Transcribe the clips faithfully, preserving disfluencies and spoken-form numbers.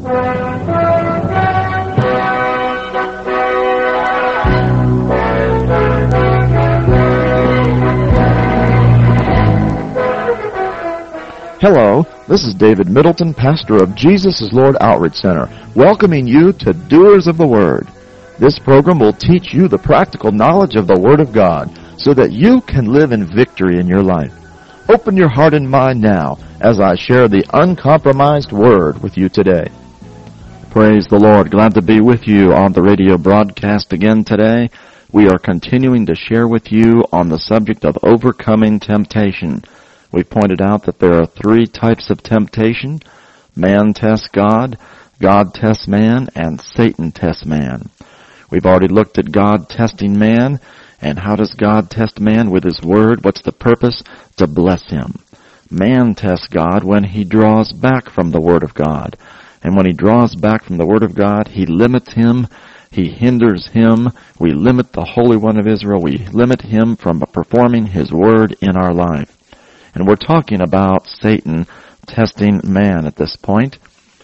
Hello, this is David Middleton, pastor of Jesus is Lord Outreach Center, welcoming you to Doers of the Word. This program will teach you the practical knowledge of the Word of God so that you can live in victory in your life. Open your heart and mind now as I share the uncompromised Word with you today. Praise the Lord. Glad to be with you on the radio broadcast again today. We are continuing to share with you on the subject of overcoming temptation. We pointed out that there are three types of temptation. Man tests God, God tests man, and Satan tests man. We've already looked at God testing man, and how does God test man with His Word? What's the purpose? To bless him. Man tests God when he draws back from the Word of God. And when he draws back from the Word of God, he limits him, he hinders him. We limit the Holy One of Israel. We limit him from performing His Word in our life. And we're talking about Satan testing man at this point.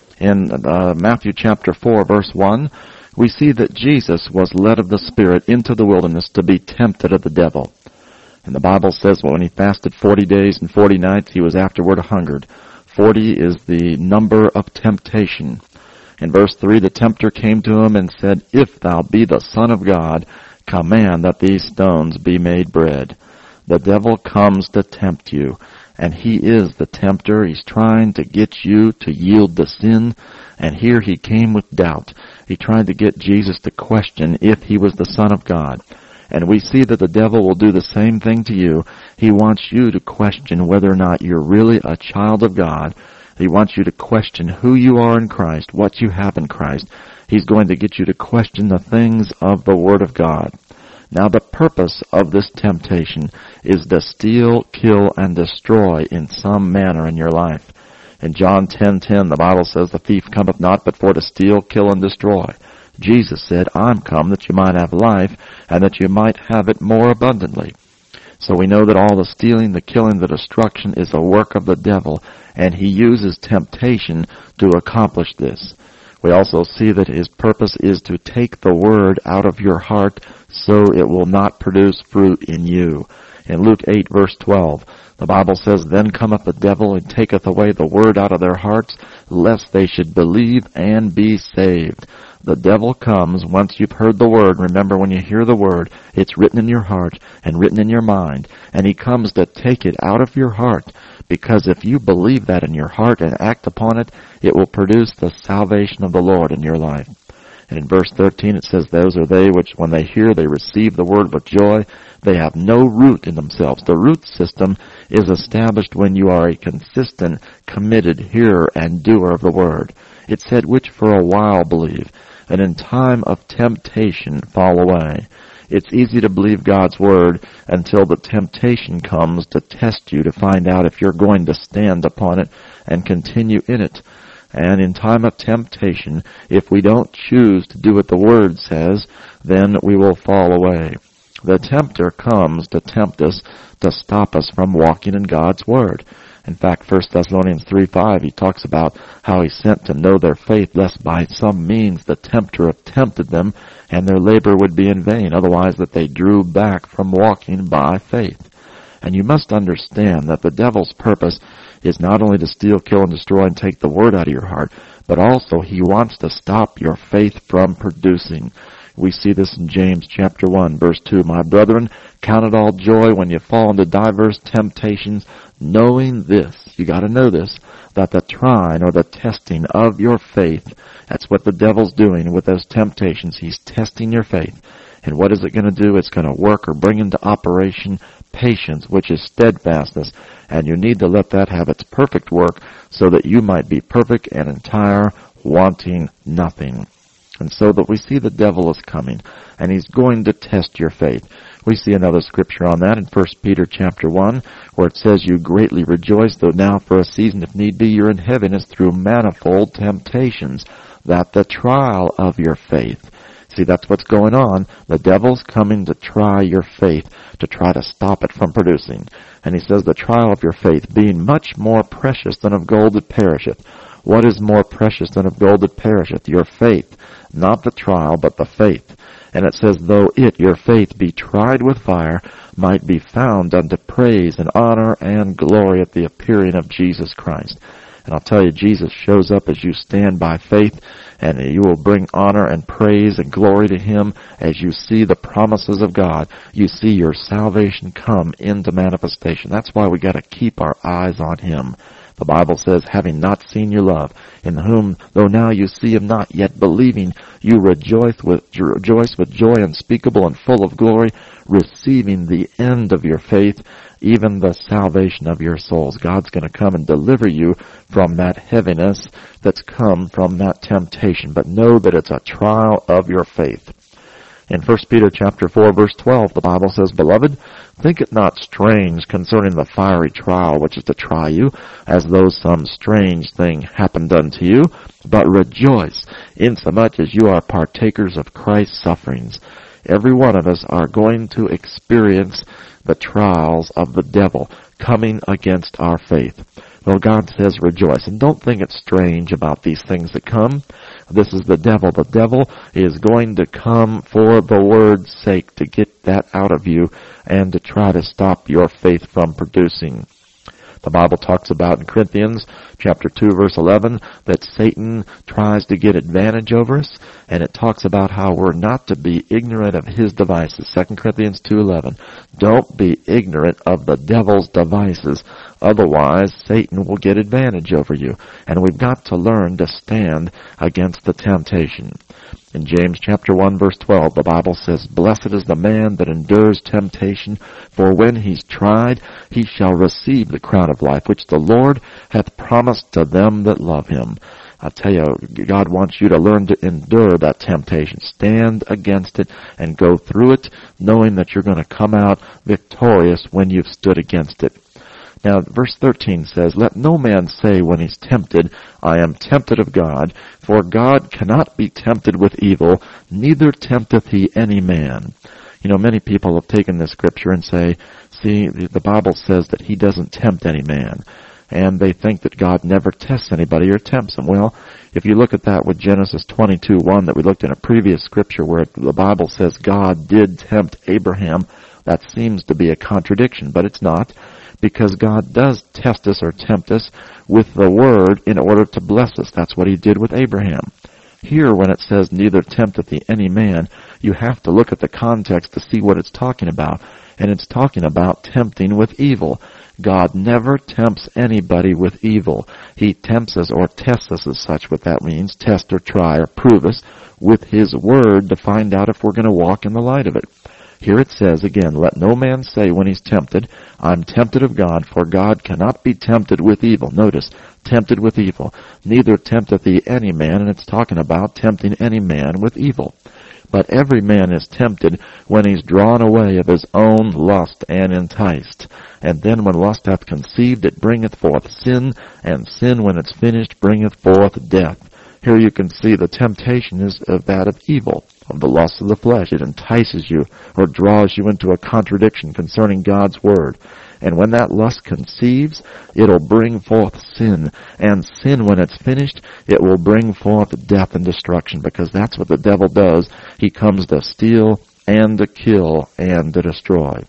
In uh, Matthew chapter four, verse one, we see that Jesus was led of the Spirit into the wilderness to be tempted of the devil. And the Bible says when he fasted forty days and forty nights, he was afterward hungered. Forty is the number of temptation. In verse three, the tempter came to him and said, "If thou be the Son of God, command that these stones be made bread." The devil comes to tempt you, and he is the tempter. He's trying to get you to yield to sin, and here he came with doubt. He tried to get Jesus to question if he was the Son of God. And we see that the devil will do the same thing to you. He wants you to question whether or not you're really a child of God. He wants you to question who you are in Christ, what you have in Christ. He's going to get you to question the things of the Word of God. Now the purpose of this temptation is to steal, kill, and destroy in some manner in your life. In John ten ten, the Bible says, "The thief cometh not but for to steal, kill, and destroy." Jesus said, "I'm come that you might have life, and that you might have it more abundantly." So we know that all the stealing, the killing, the destruction is a work of the devil, and he uses temptation to accomplish this. We also see that his purpose is to take the Word out of your heart so it will not produce fruit in you. In Luke eight, verse twelve, the Bible says, "Then cometh the devil and taketh away the Word out of their hearts, lest they should believe and be saved." The devil comes once you've heard the Word. Remember, when you hear the Word, it's written in your heart and written in your mind. And he comes to take it out of your heart. Because if you believe that in your heart and act upon it, it will produce the salvation of the Lord in your life. And in verse thirteen it says, "Those are they which when they hear they receive the Word with joy. They have no root in themselves." The root system is established when you are a consistent, committed hearer and doer of the Word. It said, "Which for a while believe, and in time of temptation fall away." It's easy to believe God's Word until the temptation comes to test you to find out if you're going to stand upon it and continue in it. And in time of temptation, if we don't choose to do what the Word says, then we will fall away. The tempter comes to tempt us, to stop us from walking in God's Word. In fact, First Thessalonians three five, he talks about how he sent to know their faith, lest by some means the tempter have tempted them, and their labor would be in vain, otherwise that they drew back from walking by faith. And you must understand that the devil's purpose is not only to steal, kill, and destroy and take the Word out of your heart, but also he wants to stop your faith from producing. We see this in James chapter one, verse two. "My brethren, count it all joy when you fall into diverse temptations, knowing this," you got to know this, "that the trying or the testing of your faith," that's what the devil's doing with those temptations. He's testing your faith. And what is it going to do? It's going to work or bring into operation patience, which is steadfastness. And you need to let that have its perfect work so that you might be perfect and entire, wanting nothing. And so that we see the devil is coming, and he's going to test your faith. We see another scripture on that in First Peter chapter one, where it says, "You greatly rejoice, though now for a season, if need be, you're in heaviness through manifold temptations, that the trial of your faith." See, that's what's going on. The devil's coming to try your faith, to try to stop it from producing. And he says, "The trial of your faith, being much more precious than of gold that perisheth, What is more precious than of gold that perisheth? Your faith, not the trial, but the faith. And it says, though it, your faith, be tried with fire, might be found unto praise and honor and glory at the appearing of Jesus Christ. And I'll tell you, Jesus shows up as you stand by faith, and you will bring honor and praise and glory to Him as you see the promises of God. You see your salvation come into manifestation. That's why we got to keep our eyes on Him. The Bible says, having not seen your love, in whom, though now you see Him not, yet believing, you rejoice with, rejoice with joy unspeakable and full of glory, receiving the end of your faith, even the salvation of your souls. God's going to come and deliver you from that heaviness that's come from that temptation. But know that it's a trial of your faith. In First Peter chapter four, verse twelve, the Bible says, Beloved, think it not strange concerning the fiery trial which is to try you, as though some strange thing happened unto you, but rejoice, insomuch as you are partakers of Christ's sufferings. Every one of us are going to experience the trials of the devil coming against our faith. Well, God says rejoice. And don't think it's strange about these things that come. This is the devil. The devil is going to come for the word's sake to get that out of you and to try to stop your faith from producing. The Bible talks about in Corinthians chapter two, verse eleven, that Satan tries to get advantage over us, and it talks about how we're not to be ignorant of his devices. Second Corinthians two eleven. Don't be ignorant of the devil's devices. Otherwise, Satan will get advantage over you. And we've got to learn to stand against the temptation. In James chapter one, verse twelve, the Bible says, Blessed is the man that endures temptation, for when he's tried, he shall receive the crown of life, which the Lord hath promised to them that love him. I tell you, God wants you to learn to endure that temptation. Stand against it and go through it, knowing that you're going to come out victorious when you've stood against it. Now, verse thirteen says, Let no man say when he's tempted, I am tempted of God, for God cannot be tempted with evil, neither tempteth he any man. You know, many people have taken this scripture and say, see, the Bible says that he doesn't tempt any man. And they think that God never tests anybody or tempts them. Well, if you look at that with Genesis twenty-two one that we looked in a previous scripture where the Bible says God did tempt Abraham, that seems to be a contradiction, but it's not. Because God does test us or tempt us with the Word in order to bless us. That's what He did with Abraham. Here, when it says, neither tempteth he any man, you have to look at the context to see what it's talking about. And it's talking about tempting with evil. God never tempts anybody with evil. He tempts us or tests us as such, what that means, test or try or prove us with His Word to find out if we're going to walk in the light of it. Here it says again, Let no man say when he's tempted, I'm tempted of God, for God cannot be tempted with evil. Notice, tempted with evil. Neither tempteth he any man, and it's talking about tempting any man with evil. But every man is tempted when he's drawn away of his own lust and enticed. And then when lust hath conceived, it bringeth forth sin, and sin when it's finished bringeth forth death. Here you can see the temptation is of that of evil, of the lust of the flesh. It entices you or draws you into a contradiction concerning God's Word. And when that lust conceives, it'll bring forth sin. And sin, when it's finished, it will bring forth death and destruction, because that's what the devil does. He comes to steal and to kill and to destroy.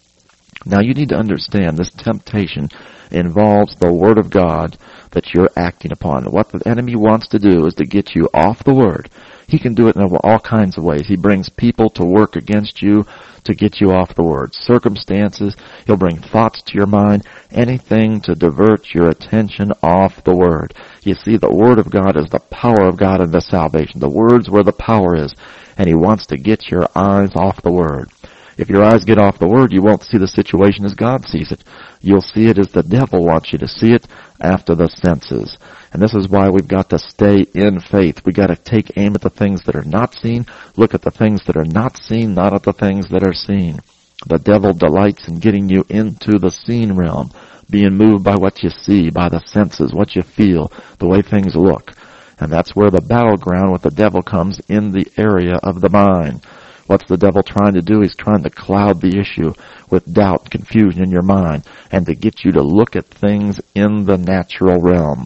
Now you need to understand this temptation involves the Word of God that you're acting upon. What the enemy wants to do is to get you off the Word. He can do it in all kinds of ways. He brings people to work against you to get you off the Word. Circumstances, he'll bring thoughts to your mind, anything to divert your attention off the Word. You see, the Word of God is the power of God unto salvation. The Word's where the power is, and he wants to get your eyes off the Word. If your eyes get off the Word, you won't see the situation as God sees it. You'll see it as the devil wants you to see it, after the senses. And this is why we've got to stay in faith. We've got to take aim at the things that are not seen, look at the things that are not seen, not at the things that are seen. The devil delights in getting you into the seen realm, being moved by what you see, by the senses, what you feel, the way things look. And that's where the battleground with the devil comes, in the area of the mind. What's the devil trying to do? He's trying to cloud the issue with doubt, confusion in your mind, and to get you to look at things in the natural realm.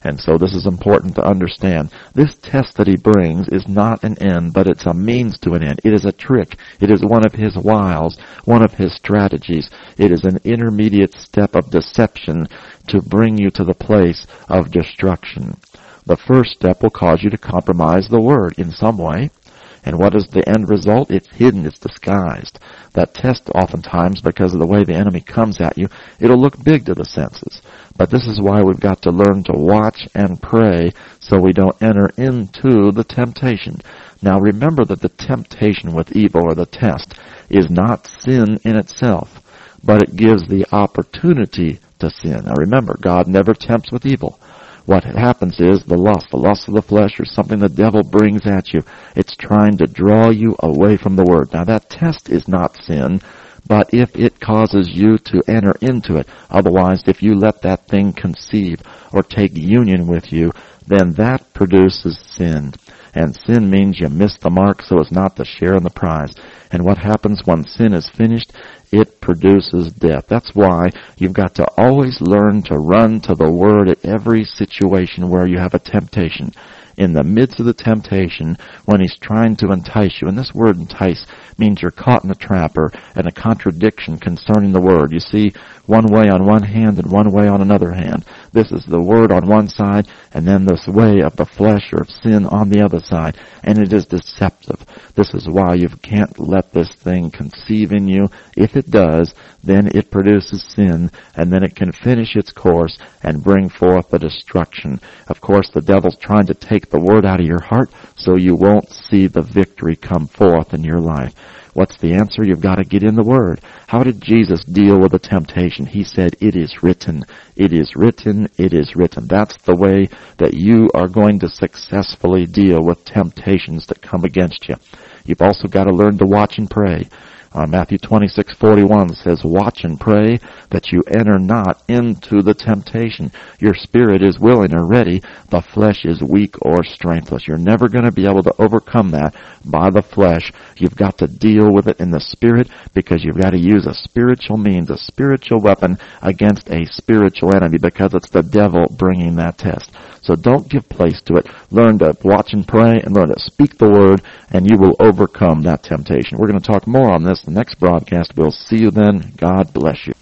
And so this is important to understand. This test that he brings is not an end, but it's a means to an end. It is a trick. It is one of his wiles, one of his strategies. It is an intermediate step of deception to bring you to the place of destruction. The first step will cause you to compromise the Word in some way. And what is the end result? It's hidden, it's disguised. That test oftentimes, because of the way the enemy comes at you, it'll look big to the senses. But this is why we've got to learn to watch and pray so we don't enter into the temptation. Now remember that the temptation with evil, or the test, is not sin in itself, but it gives the opportunity to sin. Now remember, God never tempts with evil. What happens is the lust, the lust of the flesh, or something the devil brings at you. It's trying to draw you away from the Word. Now that test is not sin, but if it causes you to enter into it, otherwise if you let that thing conceive or take union with you, then that produces sin. And sin means you miss the mark so as not to share in the prize. And what happens when sin is finished? It produces death. That's why you've got to always learn to run to the Word at every situation where you have a temptation. In the midst of the temptation, when he's trying to entice you, and this word entice means you're caught in a trap or in a contradiction concerning the Word. You see one way on one hand and one way on another hand. This is the Word on one side, and then this way of the flesh or of sin on the other side. And it is deceptive. This is why you can't let this thing conceive in you. If it does, then it produces sin, and then it can finish its course and bring forth the destruction. Of course, the devil's trying to take the Word out of your heart so you won't see the victory come forth in your life. What's the answer? You've got to get in the Word. How did Jesus deal with the temptation? He said, it is written, it is written, it is written. That's the way that you are going to successfully deal with temptations that come against you. You've also got to learn to watch and pray. Uh, Matthew twenty-six forty-one says, watch and pray that you enter not into the temptation. Your spirit is willing or ready. The flesh is weak or strengthless. You're never going to be able to overcome that by the flesh. You've got to deal with it in the spirit, because you've got to use a spiritual means, a spiritual weapon against a spiritual enemy, because it's the devil bringing that test. So don't give place to it. Learn to watch and pray and learn to speak the Word, and you will overcome that temptation. We're going to talk more on this in the next broadcast. We'll see you then. God bless you.